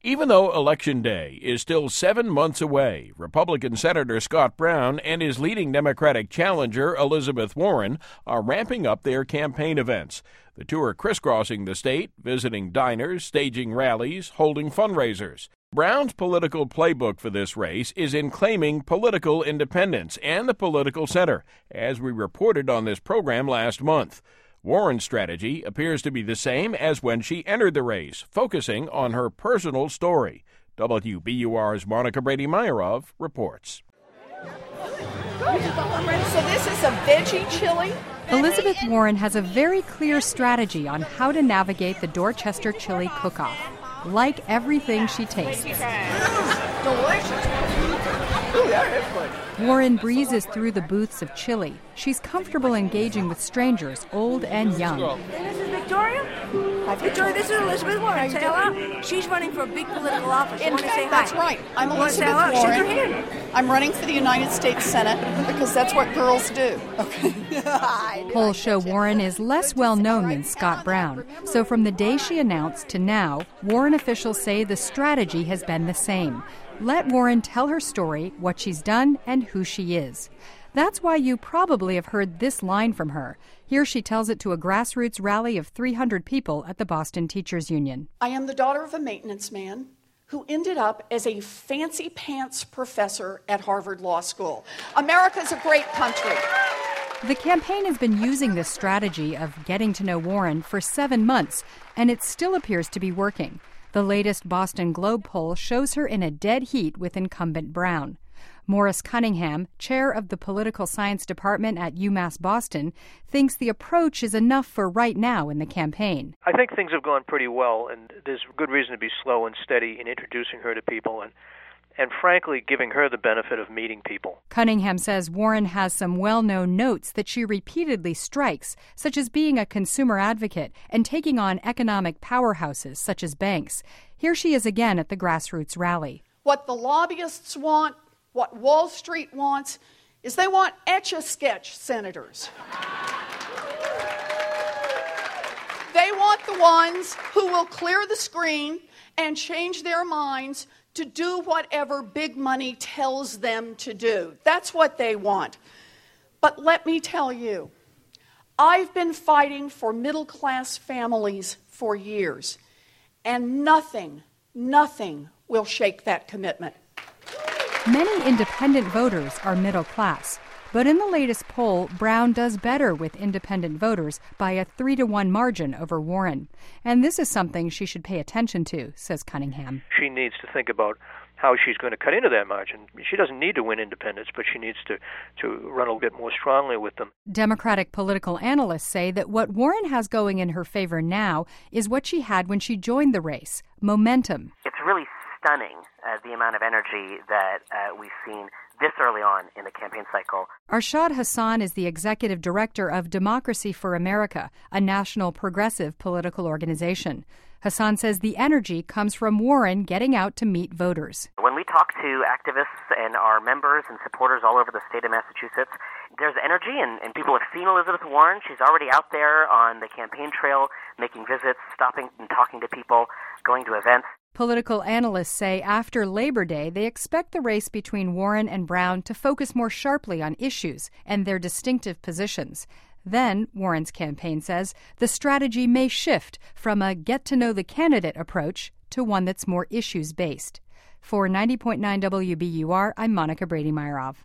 Even though Election Day is still 7 months away, Republican Senator Scott Brown and his leading Democratic challenger, Elizabeth Warren, are ramping up their campaign events. The two are crisscrossing the state, visiting diners, staging rallies, holding fundraisers. Brown's political playbook for this race is in claiming political independence and the political center, as we reported on this program last month. Warren's strategy appears to be the same as when she entered the race, focusing on her personal story. WBUR's Monica Brady-Meyerov reports. So this is a veggie chili? Elizabeth Warren has a very clear strategy on how to navigate the Dorchester chili cook-off. Like everything she tastes. Delicious. Ooh, that is good. Warren breezes through the booths of chili. She's comfortable engaging with strangers, old and young. This is Victoria. Hi, Victoria, this is Elizabeth Warren. Say hello. She's running for a big political office. You want to say hi? That's right. I'm Elizabeth Warren. Shake your hand. I'm running for the United States Senate because that's what girls do. Okay. Polls show Warren is less well known than Scott Brown. So from the day she announced to now, Warren officials say the strategy has been the same. Let Warren tell her story, what she's done, and who she is. That's why you probably have heard this line from her. Here she tells it to a grassroots rally of 300 people at the Boston Teachers Union. I am the daughter of a maintenance man who ended up as a fancy pants professor at Harvard Law School. America's a great country. The campaign has been using this strategy of getting to know Warren for 7 months, and it still appears to be working. The latest Boston Globe poll shows her in a dead heat with incumbent Brown. Morris Cunningham, chair of the Political Science Department at UMass Boston, thinks the approach is enough for right now in the campaign. I think things have gone pretty well, and there's good reason to be slow and steady in introducing her to people and frankly, giving her the benefit of meeting people. Cunningham says Warren has some well-known notes that she repeatedly strikes, such as being a consumer advocate and taking on economic powerhouses such as banks. Here she is again at the grassroots rally. What the lobbyists want, what Wall Street wants, is they want Etch-a-Sketch senators. They want the ones who will clear the screen and change their minds to do whatever big money tells them to do. That's what they want. But let me tell you, I've been fighting for middle-class families for years, and nothing will shake that commitment. Many independent voters are middle class, but in the latest poll, Brown does better with independent voters by a 3-to-1 margin over Warren. And this is something she should pay attention to, says Cunningham. She needs to think about how she's going to cut into that margin. She doesn't need to win independents, but she needs to run a little bit more strongly with them. Democratic political analysts say that what Warren has going in her favor now is what she had when she joined the race, momentum. It's really stunning, the amount of energy that we've seen this early on in the campaign cycle. Arshad Hassan is the executive director of Democracy for America, a national progressive political organization. Hassan says the energy comes from Warren getting out to meet voters. When we talk to activists and our members and supporters all over the state of Massachusetts, there's energy, and people have seen Elizabeth Warren. She's already out there on the campaign trail, making visits, stopping and talking to people, going to events. Political analysts say after Labor Day, they expect the race between Warren and Brown to focus more sharply on issues and their distinctive positions. Then, Warren's campaign says, the strategy may shift from a get-to-know-the-candidate approach to one that's more issues-based. For 90.9 WBUR, I'm Monica Brady-Meyerov.